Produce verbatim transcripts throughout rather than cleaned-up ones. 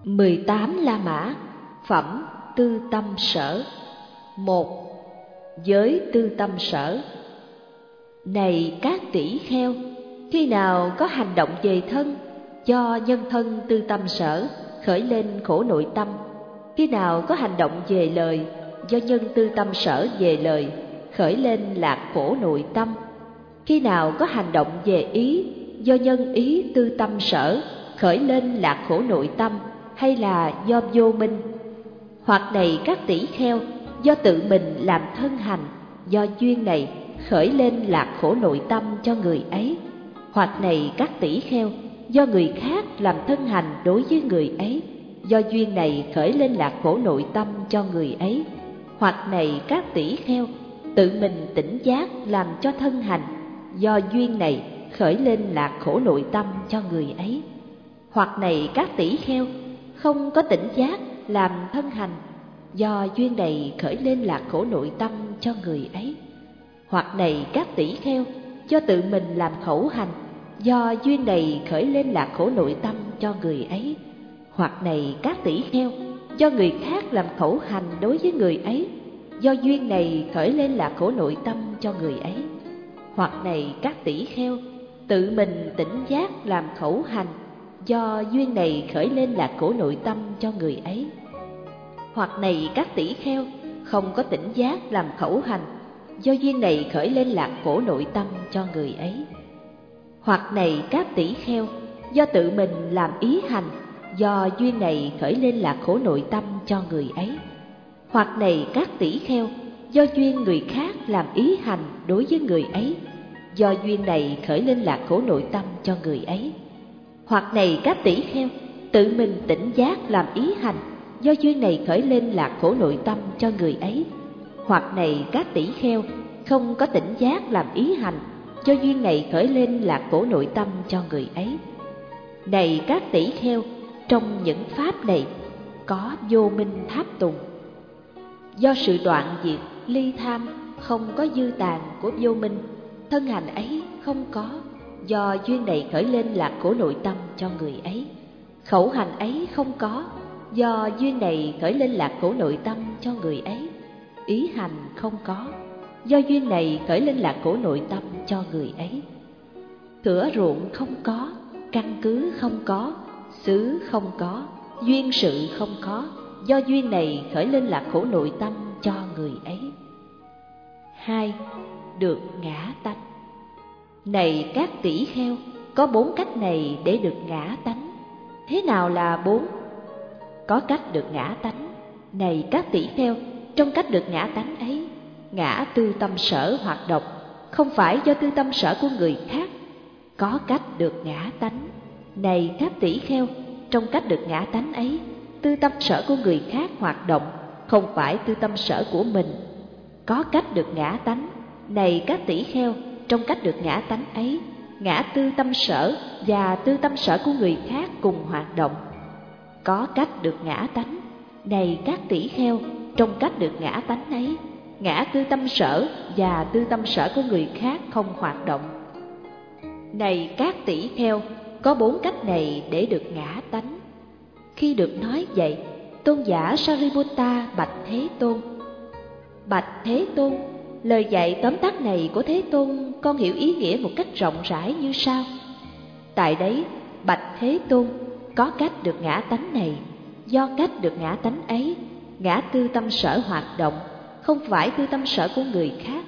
mười tám La Mã. Phẩm tư tâm sở. Một. Giới tư tâm sở. Này các tỷ kheo, khi nào có hành động về thân, do nhân thân tư tâm sở khởi lên khổ nội tâm. Khi nào có hành động về lời, do nhân tư tâm sở về lời khởi lên lạc khổ nội tâm. Khi nào có hành động về ý, do nhân ý tư tâm sở khởi lên lạc khổ nội tâm, hay là do vô minh. Hoặc này các tỷ kheo, do tự mình làm thân hành, do duyên này khởi lên lạc khổ nội tâm cho người ấy. Hoặc này các tỷ kheo, do người khác làm thân hành đối với người ấy, do duyên này khởi lên lạc khổ nội tâm cho người ấy. Hoặc này các tỷ kheo, tự mình tỉnh giác làm cho thân hành, do duyên này khởi lên lạc khổ nội tâm cho người ấy. Hoặc này các tỷ kheo, không có tỉnh giác làm thân hành, do duyên này khởi lên lạc khổ nội tâm cho người ấy. Hoặc này các tỷ kheo, do tự mình làm khẩu hành, do duyên này khởi lên lạc khổ nội tâm cho người ấy. Hoặc này các tỷ kheo, do người khác làm khẩu hành đối với người ấy, do duyên này khởi lên lạc khổ nội tâm cho người ấy. Hoặc này các tỷ kheo, tự mình tỉnh giác làm khẩu hành, do duyên này khởi lên lạc khổ nội tâm cho người ấy. Hoặc này các tỷ kheo, không có tỉnh giác làm khẩu hành, do duyên này khởi lên lạc khổ nội tâm cho người ấy. Hoặc này các tỷ kheo, do tự mình làm ý hành, do duyên này khởi lên lạc khổ nội tâm cho người ấy. Hoặc này các tỷ kheo, do duyên người khác làm ý hành đối với người ấy, do duyên này khởi lên lạc khổ nội tâm cho người ấy. Hoặc này các tỷ kheo, tự mình tỉnh giác làm ý hành, do duyên này khởi lên lạc khổ nội tâm cho người ấy. Hoặc này các tỷ kheo, không có tỉnh giác làm ý hành, do duyên này khởi lên lạc khổ nội tâm cho người ấy. Này các tỷ kheo, trong những pháp này có vô minh tháp tùng. Do sự đoạn diệt ly tham, không có dư tàn của vô minh, thân hành ấy không có, do duyên này khởi lên lạc khổ nội tâm cho người ấy. Khẩu hành ấy không có, do duyên này khởi lên lạc khổ nội tâm cho người ấy. Ý hành không có, do duyên này khởi lên lạc khổ nội tâm cho người ấy. Thửa ruộng không có, căn cứ không có, xứ không có, duyên sự không có, do duyên này khởi lên lạc khổ nội tâm cho người ấy. Hai. Được ngã tánh. Này các tỷ kheo, có bốn cách này để được ngã tánh. Thế nào là bốn? Có cách được ngã tánh. Này các tỷ kheo, trong cách được ngã tánh ấy, ngã tư tâm sở hoạt động, không phải do tư tâm sở của người khác. Có cách được ngã tánh. Này các tỷ kheo, trong cách được ngã tánh ấy, tư tâm sở của người khác hoạt động, không phải tư tâm sở của mình. Có cách được ngã tánh. Này các tỷ kheo, trong cách được ngã tánh ấy, ngã tư tâm sở và tư tâm sở của người khác cùng hoạt động. Có cách được ngã tánh. Này các tỷ kheo, trong cách được ngã tánh ấy, ngã tư tâm sở và tư tâm sở của người khác không hoạt động. Này các tỷ kheo, có bốn cách này để được ngã tánh. Khi được nói vậy, tôn giả Sariputta bạch Thế Tôn: Bạch Thế Tôn, lời dạy tóm tắt này của Thế Tôn con hiểu ý nghĩa một cách rộng rãi như sau. Tại đấy, bạch Thế Tôn, có cách được ngã tánh này, do cách được ngã tánh ấy, ngã tư tâm sở hoạt động, không phải tư tâm sở của người khác.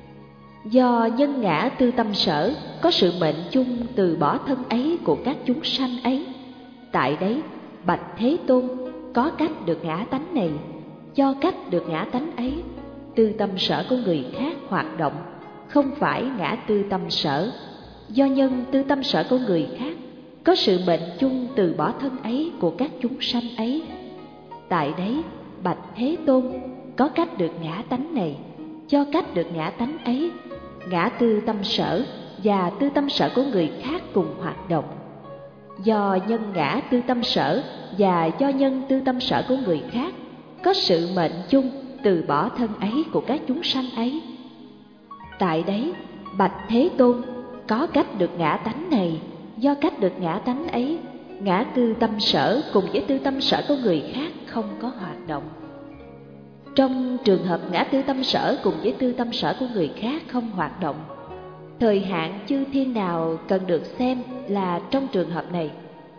Do nhân ngã tư tâm sở có sự mệnh chung từ bỏ thân ấy của các chúng sanh ấy. Tại đấy, bạch Thế Tôn, có cách được ngã tánh này, do cách được ngã tánh ấy, tư tâm sở của người khác hoạt động, không phải ngã tư tâm sở. Do nhân tư tâm sở của người khác có sự mệnh chung từ bỏ thân ấy của các chúng sanh ấy. Tại đấy, bạch Thế Tôn, có cách được ngã tánh này, do cách được ngã tánh ấy, ngã tư tâm sở và tư tâm sở của người khác cùng hoạt động. Do nhân ngã tư tâm sở và do nhân tư tâm sở của người khác có sự mệnh chung từ bỏ thân ấy của các chúng sanh ấy. Tại đấy, bạch Thế Tôn, có cách được ngã tánh này, do cách được ngã tánh ấy, ngã tư tâm sở cùng với tư tâm sở của người khác không có hoạt động. Trong trường hợp ngã tư tâm sở cùng với tư tâm sở của người khác không hoạt động, thời hạn chư thiên nào cần được xem là trong trường hợp này?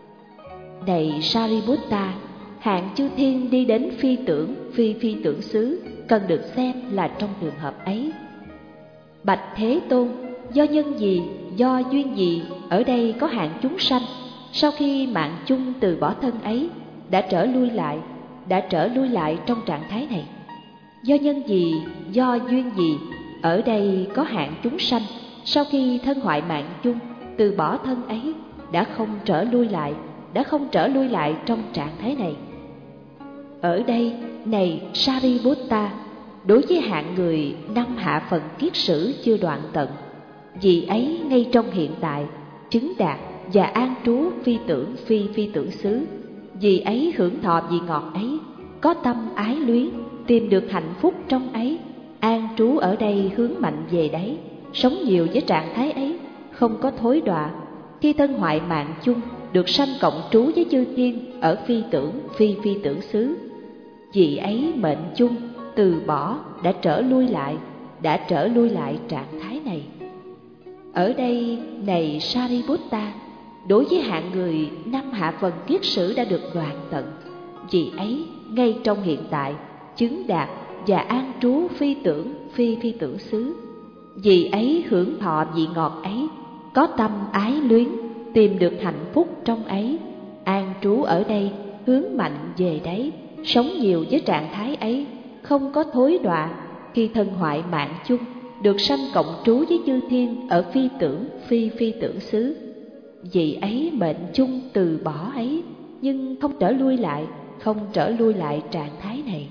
Này Sariputta, hạng chư thiên đi đến phi tưởng, phi phi tưởng xứ cần được xem là trong trường hợp ấy. Bạch Thế Tôn, do nhân gì, do duyên gì, ở đây có hạng chúng sanh sau khi mạng chung từ bỏ thân ấy đã trở lui lại, đã trở lui lại trong trạng thái này? Do nhân gì, do duyên gì, ở đây có hạng chúng sanh sau khi thân hoại mạng chung từ bỏ thân ấy đã không trở lui lại, đã không trở lui lại trong trạng thái này? Ở đây, này Sariputta, đối với hạng người năm hạ phần kiết sử chưa đoạn tận, vì ấy ngay trong hiện tại chứng đạt và an trú phi tưởng phi phi tưởng xứ, vì ấy hưởng thọ vị ngọt ấy, có tâm ái luyến, tìm được hạnh phúc trong ấy, an trú ở đây hướng mạnh về đấy, sống nhiều với trạng thái ấy, không có thối đọa. Khi thân hoại mạng chung được sanh cộng trú với chư thiên ở phi tưởng phi phi tưởng xứ, vì ấy mệnh chung từ bỏ đã trở lui lại, đã trở lui lại trạng thái này. Ở đây, này Sariputta, đối với hạng người năm hạ phần kiết sử đã được đoạn tận, vì ấy ngay trong hiện tại chứng đạt và an trú phi tưởng phi phi tưởng xứ, vì ấy hưởng thọ vị ngọt ấy, có tâm ái luyến, tìm được hạnh phúc trong ấy, an trú ở đây hướng mạnh về đấy, sống nhiều với trạng thái ấy, không có thối đọa. Khi thân hoại mạng chung được sanh cộng trú với chư thiên ở phi tưởng phi phi tưởng xứ, vì ấy mệnh chung từ bỏ ấy, nhưng không trở lui lại, không trở lui lại trạng thái này.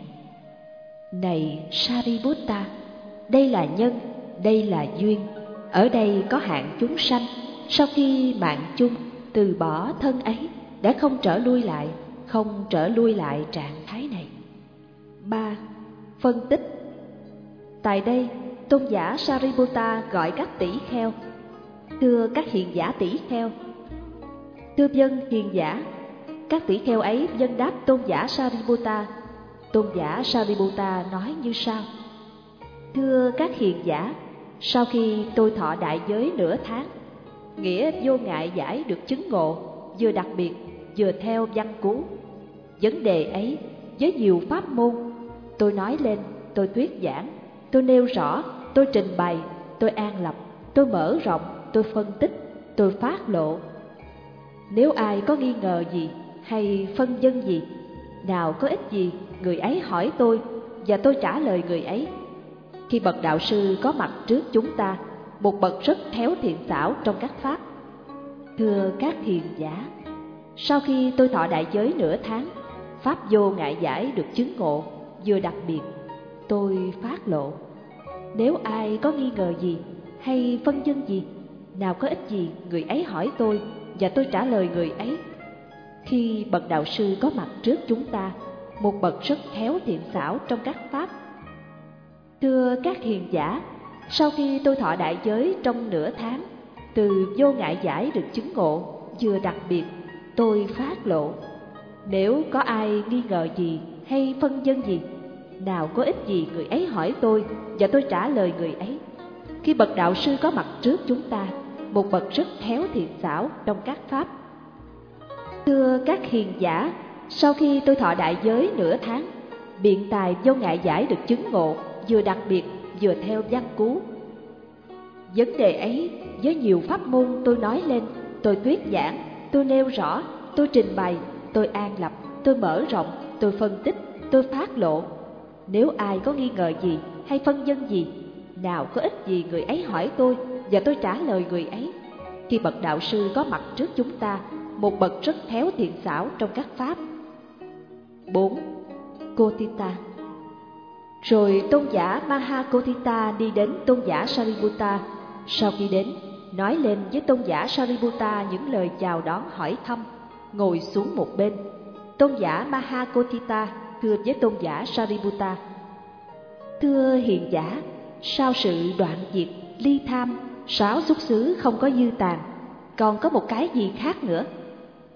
Này Sariputta, đây là nhân, đây là duyên. Ở đây có hạng chúng sanh sau khi mạng chung từ bỏ thân ấy đã không trở lui lại, không trở lui lại trạng thái này. Ba. Phân tích. Tại đây, tôn giả Sariputta gọi các tỷ kheo: thưa các hiền giả tỷ kheo. Thưa vâng hiền giả. Các tỷ kheo ấy vâng đáp tôn giả Sariputta. Tôn giả Sariputta nói như sau: thưa các hiền giả, sau khi tôi thọ đại giới nửa tháng, nghĩa vô ngại giải được chứng ngộ, vừa đặc biệt vừa theo văn cú. Vấn đề ấy với nhiều pháp môn, tôi nói lên, tôi thuyết giảng, tôi nêu rõ, tôi trình bày, tôi an lập, tôi mở rộng, tôi phân tích, tôi phát lộ. Nếu ai có nghi ngờ gì hay phân vân gì, nào có ích gì, người ấy hỏi tôi và tôi trả lời người ấy. Khi bậc đạo sư có mặt trước chúng ta, một bậc rất khéo thiện xảo trong các pháp. Thưa các hiền giả, sau khi tôi thọ đại giới nửa tháng, pháp vô ngại giải được chứng ngộ, vừa đặc biệt, tôi phát lộ. Nếu ai có nghi ngờ gì hay phân vân gì, nào có ích gì, người ấy hỏi tôi và tôi trả lời người ấy. Khi bậc đạo sư có mặt trước chúng ta, một bậc rất khéo thiện xảo trong các pháp. Thưa các hiền giả, sau khi tôi thọ đại giới trong nửa tháng, từ vô ngại giải được chứng ngộ, vừa đặc biệt, tôi phát lộ. Nếu có ai nghi ngờ gì hay phân vân gì, nào có ích gì, người ấy hỏi tôi và tôi trả lời người ấy. Khi bậc đạo sư có mặt trước chúng ta, một bậc rất khéo thiện xảo trong các pháp. Thưa các hiền giả, sau khi tôi thọ đại giới nửa tháng, biện tài vô ngại giải được chứng ngộ, vừa đặc biệt vừa theo văn cú. Vấn đề ấy với nhiều pháp môn, tôi nói lên, tôi thuyết giảng, tôi nêu rõ, tôi trình bày, tôi an lập, tôi mở rộng, tôi phân tích, tôi phát lộ. Nếu ai có nghi ngờ gì hay phân vân gì, nào có ích gì, người ấy hỏi tôi và tôi trả lời người ấy. Khi bậc đạo sư có mặt trước chúng ta, một bậc rất khéo thiện xảo trong các pháp. Bốn. Kotita. Rồi tôn giả Mahakotita đi đến tôn giả Sariputta. Sau khi đến, nói lên với tôn giả Sariputta những lời chào đón hỏi thăm, ngồi xuống một bên. Tôn giả Mahakotita thưa với tôn giả Sariputta: thưa hiền giả, sau sự đoạn diệt ly tham, sáu xúc xứ không có dư tàn, còn có một cái gì khác nữa?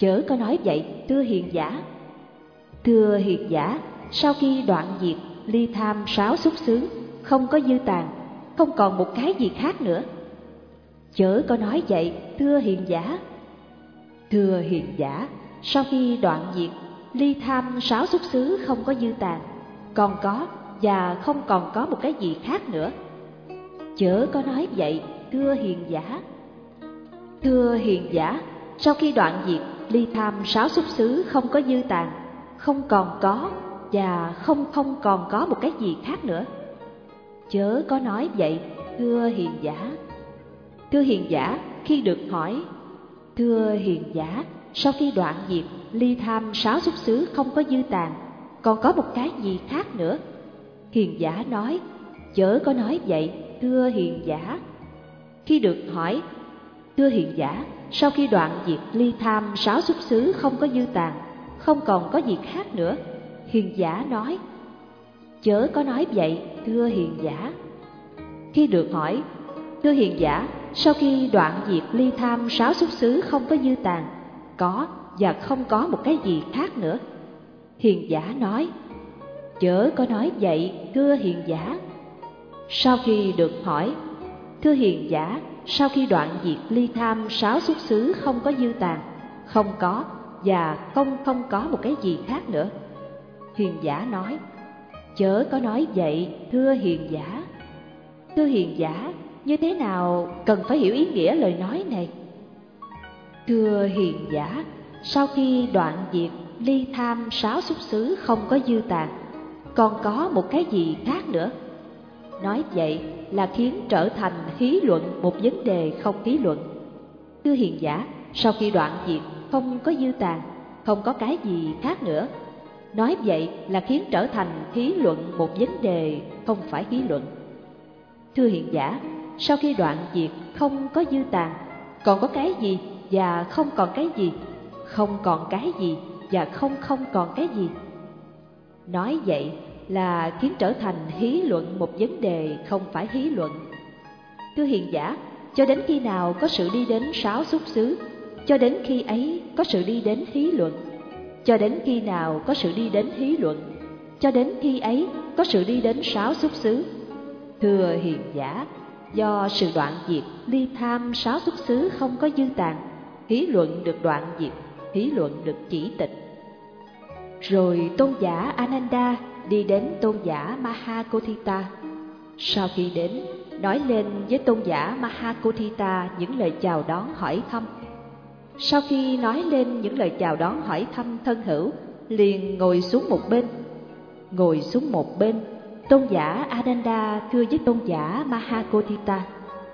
Chớ có nói vậy, thưa hiền giả. Thưa hiền giả, sau khi đoạn diệt ly tham sáu xúc xứ, không có dư tàn, không còn một cái gì khác nữa. Chớ có nói vậy, thưa hiền giả. Thưa hiền giả, sau khi đoạn diệt ly tham sáu xúc xứ không có dư tàn, còn có và không còn có một cái gì khác nữa. Chớ có nói vậy, thưa hiền giả. Thưa hiền giả, sau khi đoạn diệt ly tham sáu xúc xứ không có dư tàn, không còn có và không không còn có một cái gì khác nữa. Chớ có nói vậy, thưa hiền giả. Thưa hiền giả, khi được hỏi, thưa hiền giả, sau khi đoạn diệt ly tham sáu xúc xứ không có dư tàn, còn có một cái gì khác nữa. Hiền giả nói, chớ có nói vậy, thưa hiền giả. Khi được hỏi, thưa hiền giả, sau khi đoạn diệt ly tham sáu xúc xứ không có dư tàn, không còn có gì khác nữa. Hiền giả nói, chớ có nói vậy, thưa hiền giả. Khi được hỏi, thưa hiền giả, sau khi đoạn diệt ly tham sáu xúc xứ không có dư tàn, có và không có một cái gì khác nữa. Hiền giả nói, chớ có nói vậy, thưa hiền giả. Sau khi được hỏi, thưa hiền giả, sau khi đoạn diệt ly tham sáu xúc xứ không có dư tàn, không có và không không có một cái gì khác nữa. Hiền giả nói, chớ có nói vậy, thưa hiền giả. Thưa hiền giả, như thế nào cần phải hiểu ý nghĩa lời nói này? Thưa hiền giả, sau khi đoạn diệt ly tham sáu xúc xứ không có dư tàn, còn có một cái gì khác nữa. Nói vậy là khiến trở thành hí luận một vấn đề không hí luận. Thưa hiền giả, sau khi đoạn diệt không có dư tàn, không có cái gì khác nữa. Nói vậy là khiến trở thành hí luận một vấn đề không phải hí luận. Thưa hiền giả, sau khi đoạn diệt không có dư tàn, còn có cái gì và không còn cái gì, không còn cái gì và không không còn cái gì. Nói vậy là khiến trở thành hí luận một vấn đề không phải hí luận. Thưa hiền giả, cho đến khi nào có sự đi đến sáu xúc xứ, cho đến khi ấy có sự đi đến hí luận. Cho đến khi nào có sự đi đến hí luận, cho đến khi ấy có sự đi đến sáu xúc xứ. Thưa hiền giả, do sự đoạn diệt ly tham sáu xúc xứ không có dư tàn, hí luận được đoạn diệt, hí luận được chỉ tịch. Rồi tôn giả Ananda đi đến tôn giả Mahakotthita. Sau khi đến, nói lên với tôn giả Mahakotthita những lời chào đón hỏi thăm. Sau khi nói lên những lời chào đón hỏi thăm thân hữu, liền ngồi xuống một bên. Ngồi xuống một bên, tôn giả Ananda thưa với tôn giả Mahakotthita,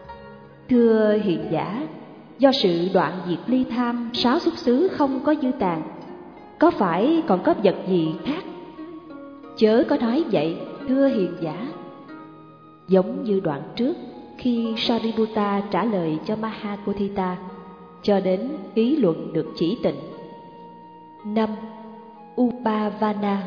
thưa hiền giả, do sự đoạn diệt ly tham sáu xúc xứ không có dư tàn, có phải còn có vật gì khác? Chớ có nói vậy, thưa hiền giả. Giống như đoạn trước, khi Sariputta trả lời cho Mahakotthita, cho đến ý luận được chỉ tịnh. Năm. Upavana.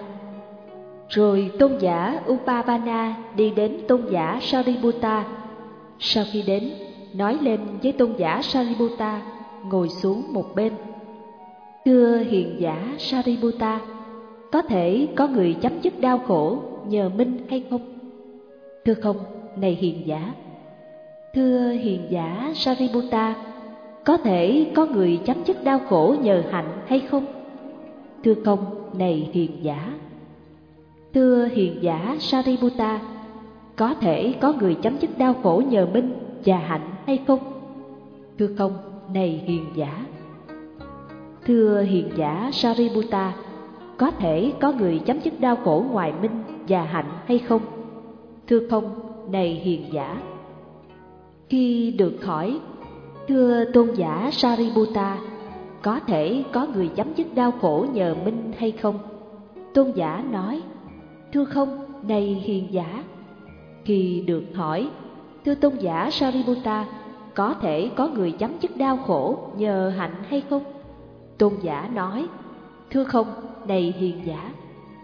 Rồi tôn giả Upavana đi đến tôn giả Sariputta. Sau khi đến, nói lên với tôn giả Sariputta, ngồi xuống một bên. Thưa hiền giả Sariputta, có thể có người chấm dứt đau khổ nhờ minh hay không? Thưa không, này hiền giả. Thưa hiền giả Sariputta, có thể có người chấm dứt đau khổ nhờ hạnh hay không? Thưa không, này hiền giả. Thưa hiền giả Sariputta, có thể có người chấm dứt đau khổ nhờ minh và hạnh hay không? Thưa không, này hiền giả. Thưa hiền giả Sariputta, có thể có người chấm dứt đau khổ ngoài minh và hạnh hay không? Thưa không, này hiền giả. Khi được hỏi, thưa tôn giả Sariputta, có thể có người chấm dứt đau khổ nhờ minh hay không? Tôn giả nói, thưa không, này hiền giả. Khi được hỏi, thưa tôn giả Sariputta, có thể có người chấm dứt đau khổ nhờ hạnh hay không? Tôn giả nói, thưa không, này hiền giả.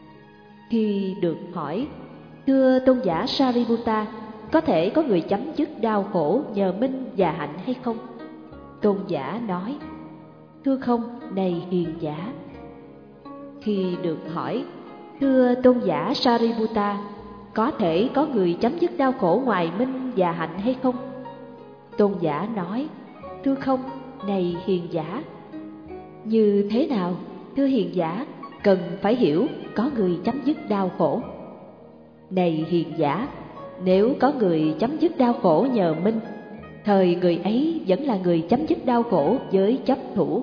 Khi được hỏi, thưa tôn giả Sariputta, có thể có người chấm dứt đau khổ nhờ minh và hạnh hay không? Tôn giả nói, thưa không, này hiền giả. Khi được hỏi, thưa tôn giả Sariputta, có thể có người chấm dứt đau khổ ngoài minh và hạnh hay không? Tôn giả nói, thưa không, này hiền giả. Như thế nào, thưa hiền giả, cần phải hiểu có người chấm dứt đau khổ. Này hiền giả, nếu có người chấm dứt đau khổ nhờ minh, thời người ấy vẫn là người chấm dứt đau khổ với chấp thủ.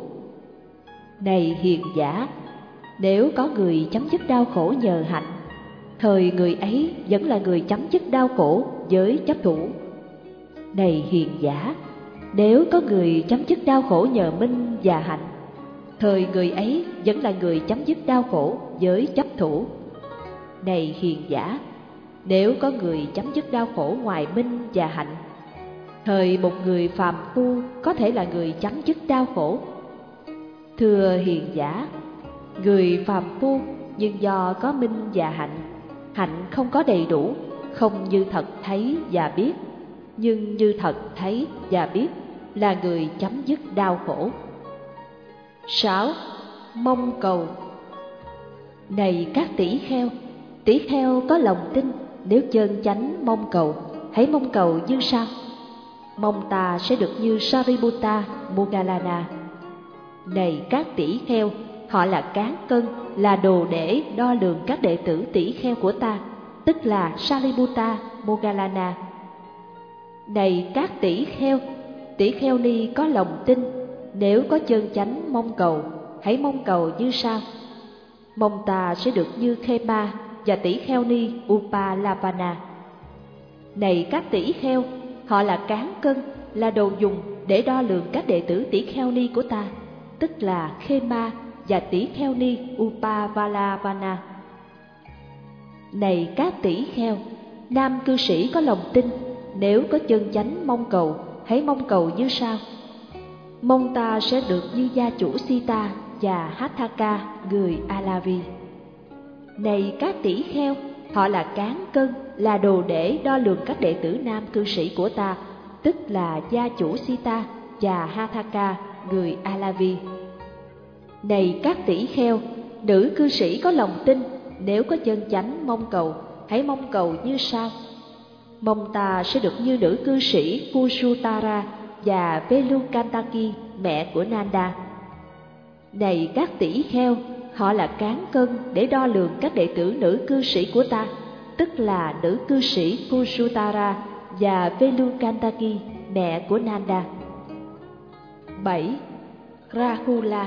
Này hiền giả, nếu có người chấm dứt đau khổ nhờ hạnh, thời người ấy vẫn là người chấm dứt đau khổ với chấp thủ. Này hiền giả, nếu có người chấm dứt đau khổ nhờ minh và hạnh, thời người ấy vẫn là người chấm dứt đau khổ với chấp thủ. Này hiền giả, nếu có người chấm dứt đau khổ ngoài minh và hạnh, thời một người phàm phu có thể là người chấm dứt đau khổ. Thưa hiền giả, người phàm phu nhưng do có minh và hạnh, hạnh không có đầy đủ, không như thật thấy và biết, nhưng như thật thấy và biết là người chấm dứt đau khổ. Sáu. Mong cầu. Này các tỷ kheo, tỷ kheo có lòng tin, nếu chân chánh mong cầu, hãy mong cầu như sau: mong ta sẽ được như Sariputta Moggallana. Này các tỷ kheo, họ là cán cân, là đồ để đo lường các đệ tử tỷ kheo của ta, tức là Sariputta Moggallana. Này các tỷ kheo, tỷ kheo ni có lòng tin, nếu có chân chánh mong cầu, hãy mong cầu như sau: mong ta sẽ được như Khema và tỷ kheo ni Upalavana. Này các tỷ kheo, họ là cán cân, là đồ dùng để đo lường các đệ tử tỷ kheo ni của ta, tức là Khema và tỷ kheo ni Upalavana. Này các tỷ kheo, nam cư sĩ có lòng tin, nếu có chân chánh mong cầu, hãy mong cầu như sau: mong ta sẽ được như gia chủ Sita và Hatthaka người Alavi. Này các tỷ kheo, họ là cán cân, là đồ để đo lường các đệ tử nam cư sĩ của ta, tức là gia chủ Sita và Hatthaka người Alavi. Này các tỷ kheo, nữ cư sĩ có lòng tin, nếu có chân chánh mong cầu, hãy mong cầu như sau: mong ta sẽ được như nữ cư sĩ Kusutara và Velukantaki, mẹ của Nanda. Này các tỷ kheo, họ là cán cân để đo lường các đệ tử nữ cư sĩ của ta, tức là nữ cư sĩ Kusutara và Velukantaki, mẹ của Nanda. Bảy. Rahula.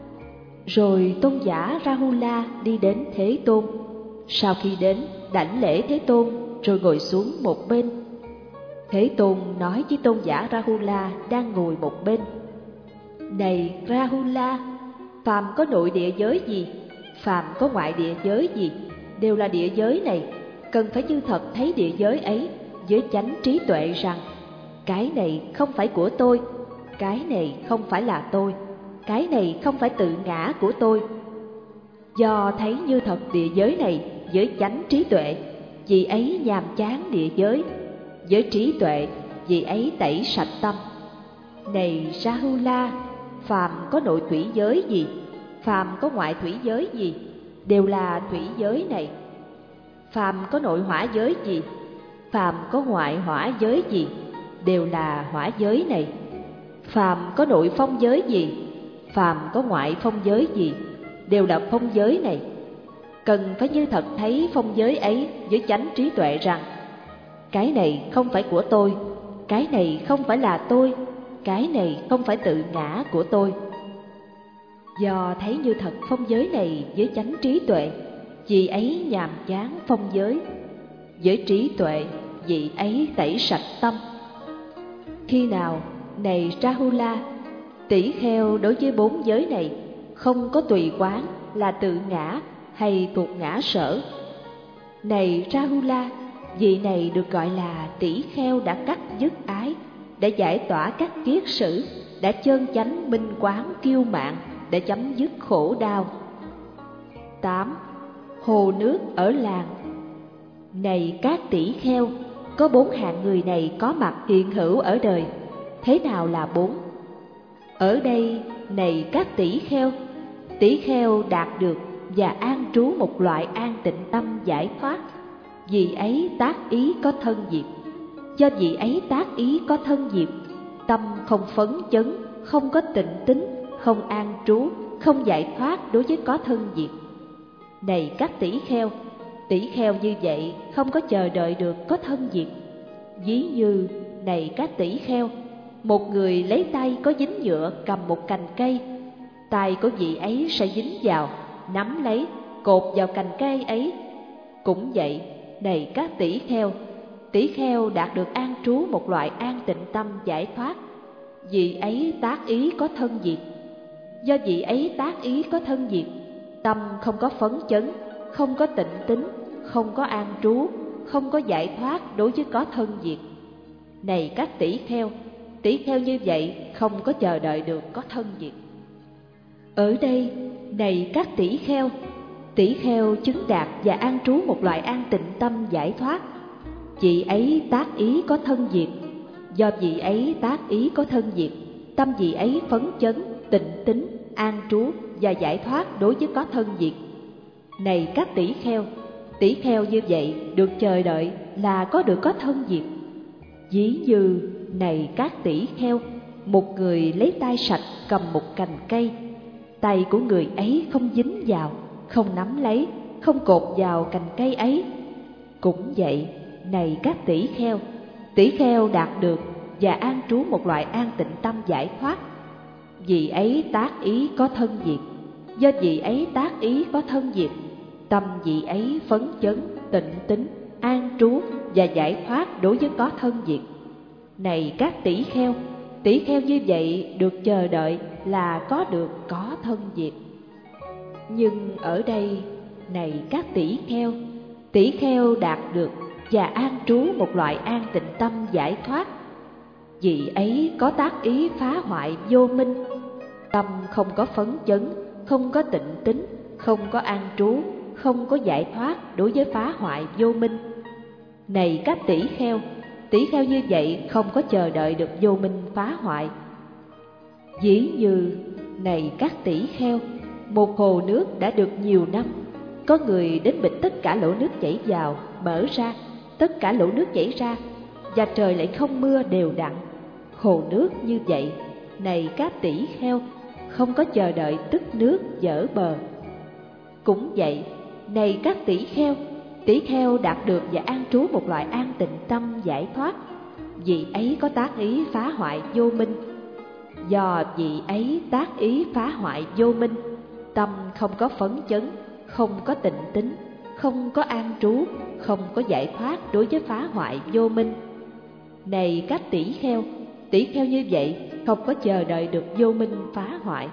Rồi tôn giả Rahula đi đến Thế Tôn. Sau khi đến, đảnh lễ Thế Tôn rồi ngồi xuống một bên. Thế Tôn nói với tôn giả Rahula đang ngồi một bên: Này Rahula, phàm có nội địa giới gì, phàm có ngoại địa giới gì, đều là địa giới này, cần phải như thật thấy địa giới ấy với chánh trí tuệ rằng cái này không phải của tôi, cái này không phải là tôi, cái này không phải tự ngã của tôi. Do thấy như thật địa giới này với chánh trí tuệ, vì ấy nhàm chán địa giới, với trí tuệ, vì ấy tẩy sạch tâm. Này Rahula, phàm có nội thủy giới gì, phàm có ngoại thủy giới gì, đều là thủy giới này. Phàm có nội hỏa giới gì, phàm có ngoại hỏa giới gì, đều là hỏa giới này. Phàm có nội phong giới gì, phàm có ngoại phong giới gì, đều là phong giới này. Cần phải như thật thấy phong giới ấy với chánh trí tuệ rằng cái này không phải của tôi, cái này không phải là tôi, cái này không phải tự ngã của tôi. Do thấy như thật phong giới này với chánh trí tuệ, vì ấy nhàm chán phong giới, với trí tuệ, vì ấy tẩy sạch tâm. Khi nào, này Rahula, tỷ kheo đối với bốn giới này không có tùy quán là tự ngã hay thuộc ngã sở. Này Rahula, vị này được gọi là tỷ kheo đã cắt dứt ái, đã giải tỏa các kiết sử, đã chân chánh minh quán kiêu mạn, để chấm dứt khổ đau. Tám. Hồ nước ở làng. Này các tỷ kheo, có bốn hạng người này có mặt hiện hữu ở đời. Thế nào là bốn? Ở đây này các tỷ kheo, tỷ kheo đạt được và an trú một loại an tịnh tâm giải thoát, vì ấy tác ý có thân diệt. Do vì ấy tác ý có thân diệt, tâm không phấn chấn, không có tịnh tính, không an trú, không giải thoát đối với có thân diệt. Này các tỷ kheo, tỷ kheo như vậy không có chờ đợi được có thân diệt. Ví như, này các tỷ kheo, một người lấy tay có dính nhựa cầm một cành cây, tay của vị ấy sẽ dính vào, nắm lấy, cột vào cành cây ấy. Cũng vậy, này các tỷ kheo, tỷ kheo đạt được an trú một loại an tịnh tâm giải thoát, vì ấy tác ý có thân diệt. Do vị ấy tác ý có thân diệt, tâm không có phấn chấn, không có tịnh tính, không có an trú, không có giải thoát đối với có thân diệt. Này các tỷ kheo, tỷ kheo như vậy không có chờ đợi được có thân diệt. Ở đây, này các tỷ kheo, tỷ kheo chứng đạt và an trú một loại an tịnh tâm giải thoát, vị ấy tác ý có thân diệt. Do vị ấy tác ý có thân diệt, tâm vị ấy phấn chấn, tịnh tính, an trú và giải thoát đối với có thân diệt. Này các tỷ kheo, tỷ kheo như vậy được chờ đợi là có được có thân diệt. Ví như, này các tỷ kheo, một người lấy tay sạch cầm một cành cây, tay của người ấy không dính vào, không nắm lấy, không cột vào cành cây ấy. Cũng vậy, này các tỷ kheo, tỷ kheo đạt được và an trú một loại an tịnh tâm giải thoát, vì ấy tác ý có thân diệt. Do vị ấy tác ý có thân diệt, tâm vị ấy phấn chấn, tịnh tính, an trú và giải thoát đối với có thân diệt. Này các tỷ kheo, tỷ kheo như vậy được chờ đợi là có được có thân diệt. Nhưng ở đây, này các tỷ kheo, tỷ kheo đạt được và an trú một loại an tịnh tâm giải thoát, vì ấy có tác ý phá hoại vô minh, tâm không có phấn chấn, không có tịnh tính, không có an trú, không có giải thoát đối với phá hoại vô minh. Này các tỷ kheo, tỷ kheo như vậy không có chờ đợi được vô minh phá hoại. Ví như, này các tỷ kheo, một hồ nước đã được nhiều năm, có người đến bịt tất cả lỗ nước chảy vào, mở ra, tất cả lỗ nước chảy ra, và trời lại không mưa đều đặn. Hồ nước như vậy, này các tỷ kheo, không có chờ đợi tức nước dở bờ. Cũng vậy, này các tỷ kheo, tỷ kheo đạt được và an trú một loại an tịnh tâm giải thoát, vì ấy có tác ý phá hoại vô minh. Do vì ấy tác ý phá hoại vô minh, tâm không có phấn chấn, không có tịnh tính, không có an trú, không có giải thoát đối với phá hoại vô minh. Này các tỷ kheo, tỷ kheo như vậy không có chờ đợi được vô minh phá hoại.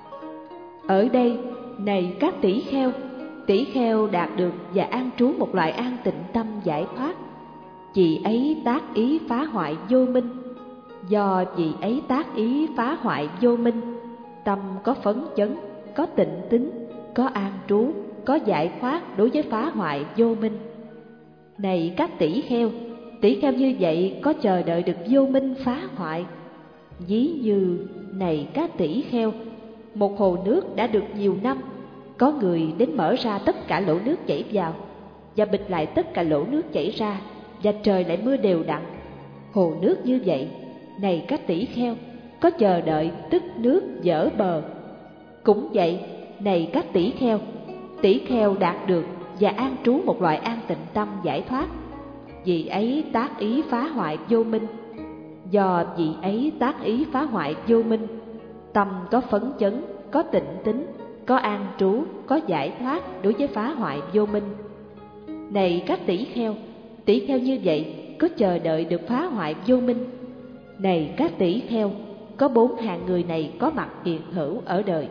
Ở đây, này các tỷ kheo, tỷ kheo đạt được và an trú một loại an tịnh tâm giải thoát, vì ấy tác ý phá hoại vô minh. Do vì ấy tác ý phá hoại vô minh, tâm có phấn chấn, có tịnh tính, có an trú, có giải thoát đối với phá hoại vô minh. Này các tỷ kheo, tỷ kheo như vậy có chờ đợi được vô minh phá hoại. Ví như, này các tỷ kheo, một hồ nước đã được nhiều năm, có người đến mở ra tất cả lỗ nước chảy vào, và bịt lại tất cả lỗ nước chảy ra, và trời lại mưa đều đặn. Hồ nước như vậy, này các tỷ kheo, có chờ đợi tức nước dở bờ. Cũng vậy, này các tỷ kheo, tỷ kheo đạt được và an trú một loại an tịnh tâm giải thoát, vì ấy tác ý phá hoại vô minh. Do vì ấy tác ý phá hoại vô minh, tâm có phấn chấn, có tịnh tính, có an trú, có giải thoát đối với phá hoại vô minh. Này các tỷ kheo, tỷ kheo như vậy có chờ đợi được phá hoại vô minh. Này các tỷ kheo, có bốn hạng người này có mặt hiện hữu ở đời.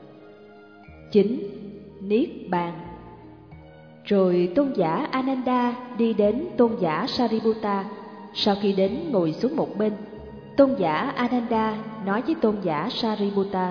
Chín. Niết bàn. Rồi tôn giả Ananda đi đến tôn giả Sariputta. Sau khi đến ngồi xuống một bên, tôn giả Ananda nói với tôn giả Sariputta: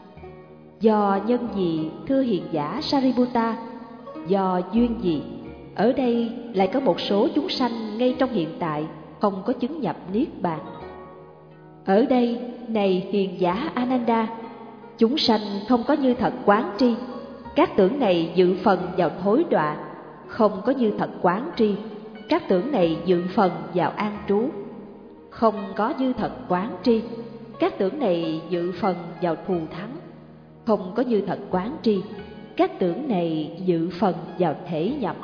Do nhân gì thưa hiền giả Sariputta, do duyên gì ở đây lại có một số chúng sanh ngay trong hiện tại không có chứng nhập niết bàn? Ở đây, này hiền giả Ananda, Chúng sanh không có như thật quán tri, các tưởng này dự phần vào thối đọa. Không có như thật quán tri, các tưởng này dự phần vào an trú. Không có như thật quán tri, các tưởng này dự phần vào thù thắng. Không có như thật quán tri, các tưởng này dự phần vào thể nhập.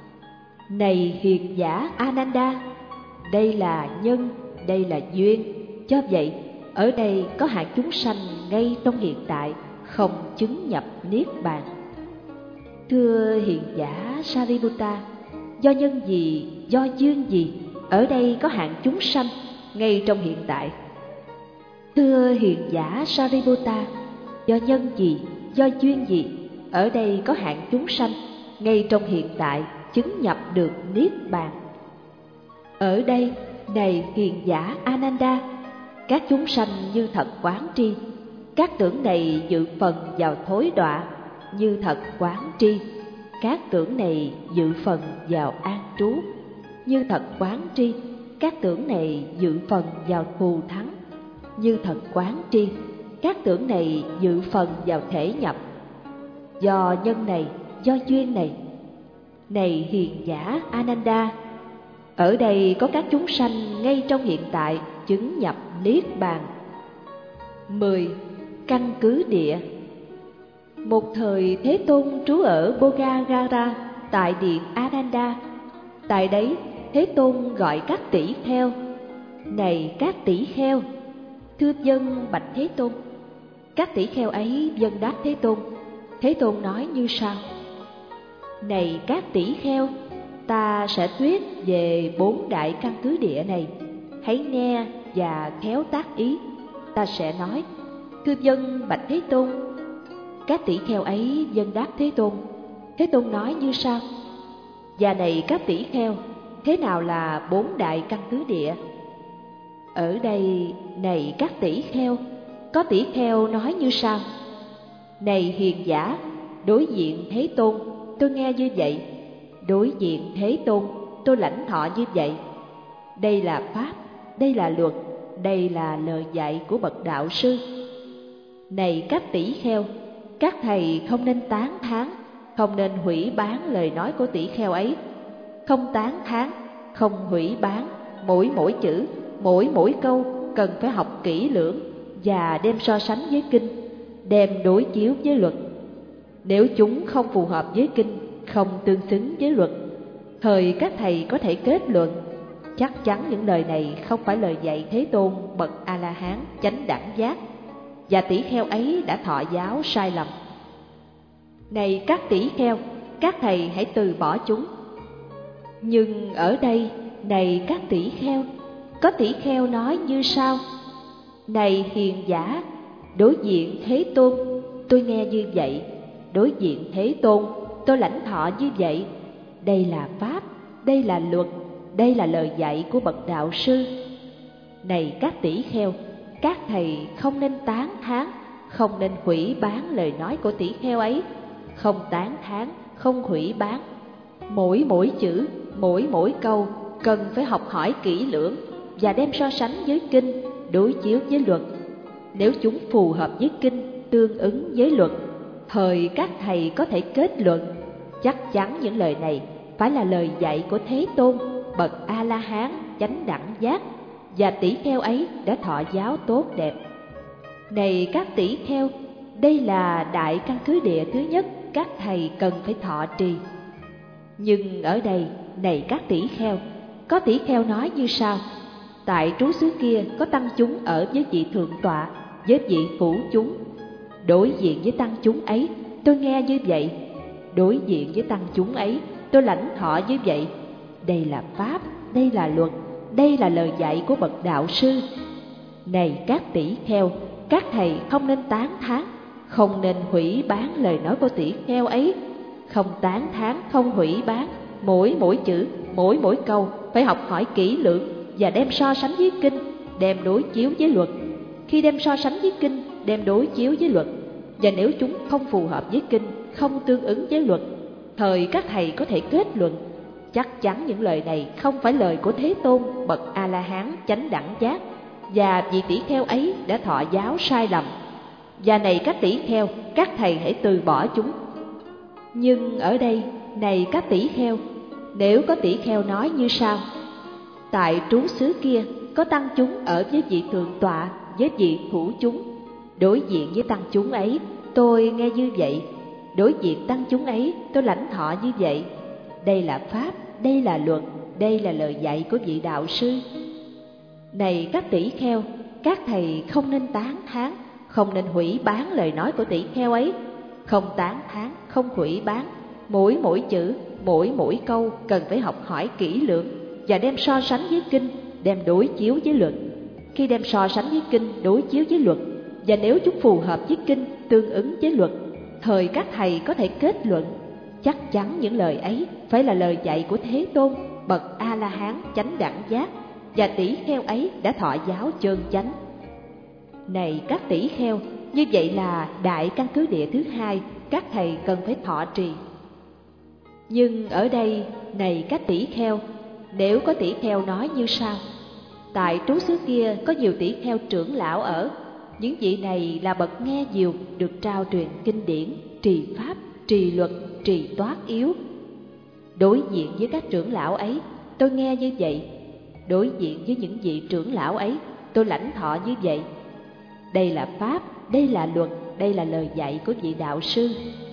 Này hiền giả Ananda, đây là nhân, đây là duyên. Do vậy, ở đây có hạng chúng sanh ngay trong hiện tại không chứng nhập niết bàn. Thưa hiền giả Sariputta, do nhân gì, do duyên gì, ở đây có hạng chúng sanh ngay trong hiện tại? Thưa hiền giả Sariputta, do nhân gì, do duyên gì, ở đây có hạng chúng sanh ngay trong hiện tại chứng nhập được niết bàn. Ở đây, này hiền giả Ananda, các chúng sanh như thật quán tri, các tưởng này dự phần vào thối đọa. Như thật quán tri, các tưởng này dự phần vào an trú. Như thật quán tri, các tưởng này dự phần vào thù thắng. Như thật quán tri, các tưởng này dự phần vào thể nhập. Do nhân này, do duyên này, này hiền giả Ananda, ở đây có các chúng sanh ngay trong hiện tại chứng nhập niết bàn. Mười. Căn cứ địa. Một thời Thế Tôn trú ở Bogagara tại điện Ananda. Tại đấy Thế Tôn gọi các tỷ kheo: này các tỷ kheo, thưa dân bạch Thế Tôn. Các tỷ kheo ấy vâng đáp Thế Tôn. Thế Tôn nói như sau: này các tỷ kheo, ta sẽ thuyết về bốn đại căn cứ địa này, hãy nghe và khéo tác ý. Ta sẽ nói: thưa dân bạch Thế Tôn. Các tỷ kheo ấy vâng đáp Thế Tôn. Thế Tôn nói như sau: và này các tỷ kheo, thế nào là bốn đại căn cứ địa? Ở đây, này các tỷ kheo, có tỷ kheo nói như sau: này hiền giả, đối diện Thế Tôn, tôi nghe như vậy. Đối diện Thế Tôn, tôi lãnh thọ như vậy. Đây là pháp, đây là luật, đây là lời dạy của bậc đạo sư. Này các tỷ kheo, các thầy không nên tán thán, không nên hủy bán lời nói của tỷ kheo ấy. Không tán thán, không hủy bán, mỗi mỗi chữ, mỗi mỗi câu cần phải học kỹ lưỡng và đem so sánh với kinh, đem đối chiếu với luật. Nếu chúng không phù hợp với kinh, không tương xứng với luật, thời các thầy có thể kết luận chắc chắn những lời này không phải lời dạy Thế Tôn bậc A-la-hán chánh đẳng giác, và tỷ kheo ấy đã thọ giáo sai lầm. Này các tỷ kheo, các thầy hãy từ bỏ chúng. Nhưng ở đây, này các tỷ kheo, có tỷ kheo nói như sau: này hiền giả, đối diện Thế Tôn, tôi nghe như vậy. Đối diện Thế Tôn, tôi lãnh thọ như vậy. Đây là pháp, đây là luật, đây là lời dạy của bậc đạo sư. Này các tỷ kheo, các thầy không nên tán thán, không nên hủy bán lời nói của tỷ kheo ấy. Không tán thán, không hủy bán, mỗi mỗi chữ, mỗi mỗi câu cần phải học hỏi kỹ lưỡng và đem so sánh với kinh, đối chiếu với luật. Nếu chúng phù hợp với kinh, tương ứng với luật, thời các thầy có thể kết luận chắc chắn những lời này phải là lời dạy của Thế Tôn bậc A-la-hán chánh đẳng giác, và tỷ kheo ấy đã thọ giáo tốt đẹp. Này các tỷ kheo, đây là đại căn cứ địa thứ nhất các thầy cần phải thọ trì. Nhưng ở đây, này các tỷ kheo, có tỷ kheo nói như sau: tại trú xứ kia có tăng chúng ở với vị thượng tọa, với vị phủ chúng. Đối diện với tăng chúng ấy, tôi nghe như vậy. Đối diện với tăng chúng ấy, tôi lãnh thọ như vậy. Đây là pháp, đây là luật, đây là lời dạy của bậc đạo sư. Này các tỷ kheo, các thầy không nên tán thán, không nên hủy bán lời nói của tỷ kheo ấy. Không tán thán, không hủy bán, mỗi mỗi chữ, mỗi mỗi câu phải học hỏi kỹ lưỡng và đem so sánh với kinh, đem đối chiếu với luật. Khi đem so sánh với kinh, đem đối chiếu với luật, và nếu chúng không phù hợp với kinh, không tương ứng với luật, thời các thầy có thể kết luận chắc chắn những lời này không phải lời của Thế Tôn bậc A-la-hán chánh đẳng giác, và vị tỷ kheo ấy đã thọ giáo sai lầm. và này các tỷ kheo, các thầy hãy từ bỏ chúng. Nhưng ở đây, này các tỷ kheo, nếu có tỷ kheo nói như sau: tại trú xứ kia có tăng chúng ở với vị thượng tọa, với vị thủ chúng. Đối diện với tăng chúng ấy, tôi nghe như vậy. Đối diện tăng chúng ấy, tôi lãnh thọ như vậy. Đây là pháp, đây là luật, đây là lời dạy của vị đạo sư. Này các tỷ kheo, các thầy không nên tán thán, không nên hủy bán lời nói của tỷ kheo ấy. Không tán thán, không hủy bán, mỗi mỗi chữ, mỗi mỗi câu cần phải học hỏi kỹ lưỡng và đem so sánh với kinh, đem đối chiếu với luật. Khi đem so sánh với kinh, đối chiếu với luật, và nếu chúng phù hợp với kinh, tương ứng với luật, thời các thầy có thể kết luận chắc chắn những lời ấy phải là lời dạy của Thế Tôn, bậc A-la-hán chánh đẳng giác, và tỷ kheo ấy đã thọ giáo chân chánh. Này các tỷ kheo, như vậy là đại căn cứ địa thứ hai các thầy cần phải thọ trì. Nhưng ở đây, này các tỷ kheo, nếu có tỷ kheo nói như sau: tại trú xứ kia có nhiều tỷ kheo trưởng lão ở. Những vị này là bậc nghe nhiều, được trao truyền kinh điển, trì pháp, trì luật, trì toát yếu. Đối diện với các trưởng lão ấy, tôi nghe như vậy. Đối diện với những vị trưởng lão ấy, tôi lãnh thọ như vậy. Đây là pháp, đây là luật, đây là lời dạy của vị đạo sư.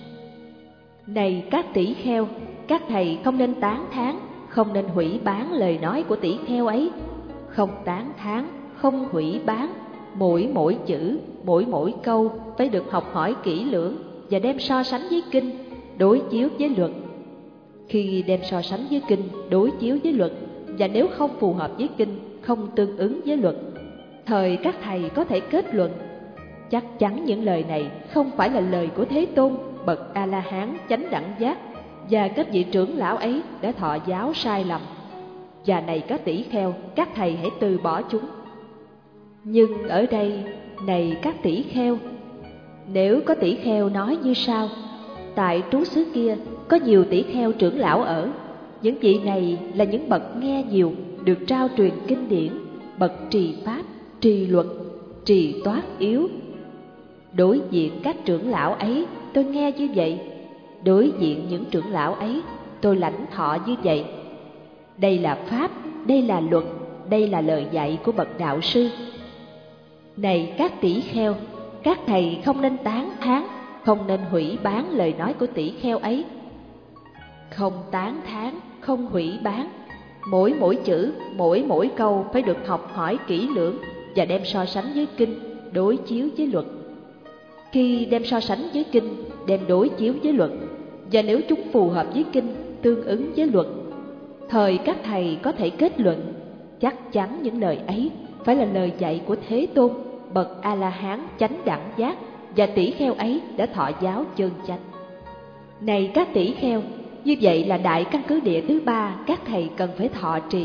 Này các tỷ kheo, các thầy không nên tán thán, không nên hủy bán lời nói của tỷ kheo ấy. Không tán thán, không hủy bán, mỗi mỗi chữ, mỗi mỗi câu phải được học hỏi kỹ lưỡng và đem so sánh với kinh, đối chiếu với luật. Khi đem so sánh với kinh, đối chiếu với luật, và nếu không phù hợp với kinh, không tương ứng với luật, thời các thầy có thể kết luận chắc chắn những lời này không phải là lời của Thế Tôn, bậc A-la-hán chánh đẳng giác, và các vị trưởng lão ấy đã thọ giáo sai lầm. Và này các tỷ kheo, các thầy hãy từ bỏ chúng. Nhưng ở đây, này các tỷ kheo, nếu có tỷ kheo nói như sau: tại trú xứ kia có nhiều tỷ kheo trưởng lão ở. Những vị này là những bậc nghe nhiều, được trao truyền kinh điển, bậc trì pháp, trì luật, trì toát yếu. Đối diện các trưởng lão ấy, tôi nghe như vậy. Đối diện những trưởng lão ấy, tôi lãnh thọ như vậy. Đây là pháp, đây là luật, đây là lời dạy của bậc đạo sư. Này các tỷ kheo, các thầy không nên tán thán, không nên hủy bán lời nói của tỷ kheo ấy. Không tán thán, không hủy bán, mỗi mỗi chữ, mỗi mỗi câu phải được học hỏi kỹ lưỡng và đem so sánh với kinh, đối chiếu với luật. Khi đem so sánh với kinh, đem đối chiếu với luật, và nếu chúng phù hợp với kinh, tương ứng với luật, thời các thầy có thể kết luận chắc chắn những lời ấy phải là lời dạy của Thế Tôn, bậc A-la-hán chánh đẳng giác, và tỷ kheo ấy đã thọ giáo chân chánh. Này các tỷ kheo, như vậy là đại căn cứ địa thứ ba các thầy cần phải thọ trì.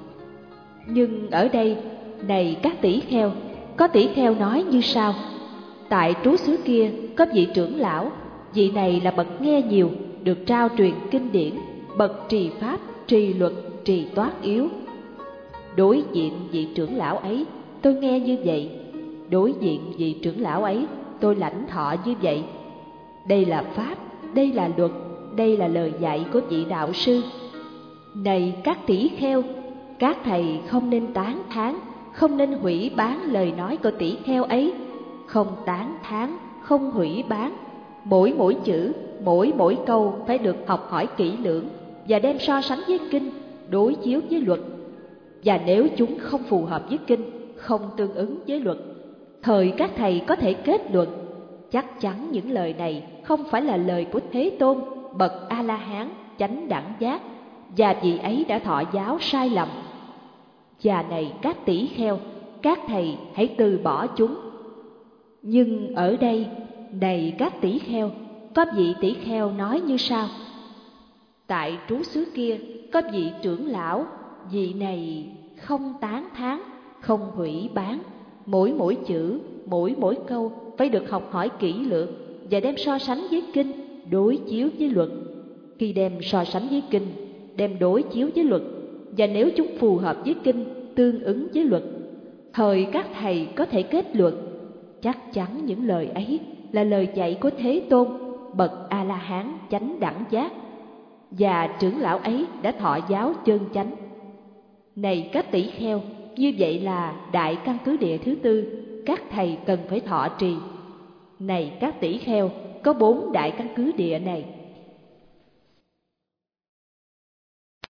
Nhưng ở đây, này các tỷ kheo, có tỷ kheo nói như sau: tại trú xứ kia có vị trưởng lão. Vị này là bậc nghe nhiều, được trao truyền kinh điển, bậc trì pháp, trì luật, trì toát yếu. Đối diện vị trưởng lão ấy, tôi nghe như vậy. Đối diện vị trưởng lão ấy, tôi lãnh thọ như vậy. Đây là pháp, đây là luật, đây là lời dạy của vị đạo sư. Này các tỷ kheo, các thầy không nên tán thán, không nên hủy bán lời nói của tỷ kheo ấy. Không tán thán, không hủy bán, mỗi mỗi chữ, mỗi mỗi câu phải được học hỏi kỹ lưỡng và đem so sánh với kinh, đối chiếu với luật. Và nếu chúng không phù hợp với kinh, không tương ứng với luật, thời các thầy có thể kết luận chắc chắn những lời này không phải là lời của Thế Tôn, bậc A-la-hán chánh đẳng giác, và vị ấy đã thọ giáo sai lầm. Và này các tỷ kheo, các thầy hãy từ bỏ chúng. Nhưng ở đây, này các tỷ kheo, có vị tỷ kheo nói như sau: tại trú xứ kia có vị trưởng lão. Vị này không tán thán, không hủy bán, mỗi mỗi chữ, mỗi mỗi câu phải được học hỏi kỹ lưỡng và đem so sánh với kinh, đối chiếu với luật. Khi đem so sánh với kinh, đem đối chiếu với luật, và nếu chúng phù hợp với kinh, tương ứng với luật, thời các thầy có thể kết luận chắc chắn những lời ấy là lời dạy của Thế Tôn, bậc A-la-hán chánh đẳng giác, và trưởng lão ấy đã thọ giáo chân chánh. Này các tỷ kheo, như vậy là đại căn cứ địa thứ tư các thầy cần phải thọ trì. Này các tỷ kheo, có bốn đại căn cứ địa này: